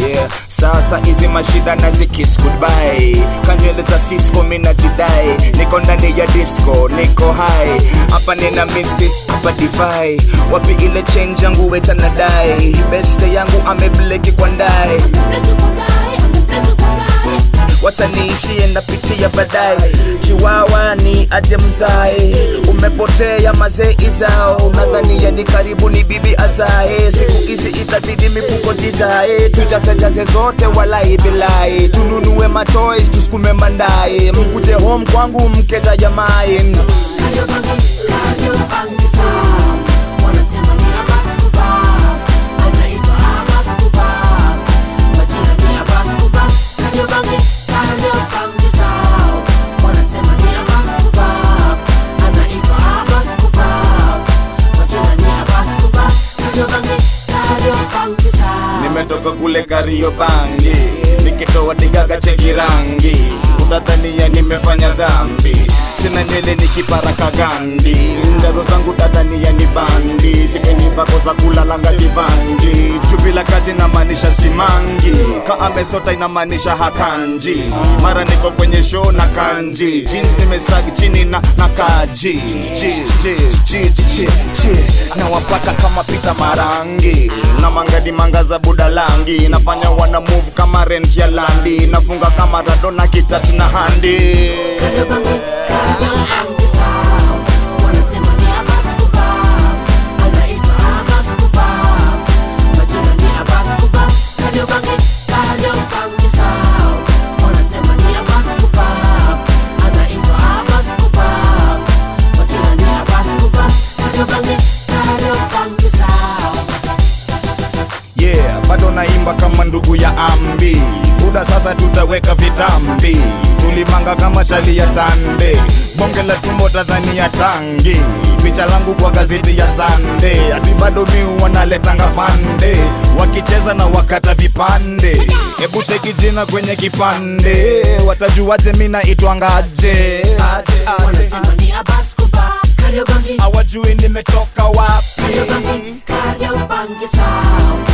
Yeah, sasa hizi mashida na kiss goodbye. Kanjele za Cisco mina jidai. Niko ndani ya disco, niko high. Hapa nina missis, hapa divai. Wapi ile change yangu weta nadai. Beste yangu amebleki kwa ndai. Wacha niishie napitia badai. Chiwawa ni aje mzai. Umepotea mazee izao. Nadhania ni karibu ni bibi azae. Siku hizi itabidi mifuko zijae. Tujaze zote walai bilai. Tununue matoys tusukume mandai. Mkuje home kwangu mkeja jamai. Nimetoka kule Kariobangi, nikitoa digaga cheki rangi. Utadhania nimefanya dhambi, sina nywele nikiparaka gandi. Ndaro zangu tadhania ni bandi, sipendi vako za kulalanga jivanji. Chubila kazi inamaanisha simangi, kaamesota inamaanisha hakanji. Mara niko kwenye show na kanji, jeans nimesagi chini na kaji. Na wapata kama pita marangi, na mangadi mangaza budalangi. Nafanya wana move kama rent ya landi, nafunga kama Radona kitati na handi. Yeah, bado naimba kama ndugu ya Ambi. Buda sasa tutaweka vitambi. Tulimanga kama chali ya tande. Bonge la tumbo tadhani ya tangi. Picha langu kwa gazeti ya Sunday. Ati bado mi wanaletanga pande. Wakicheza na wakata vipande. Ebu cheki jina kwenye kipande. Watajuaje mina itwangaje. Wanasema ni Abaskuba, Kariobangi. Hawajui nimetoka wapi. Kariobangi sound.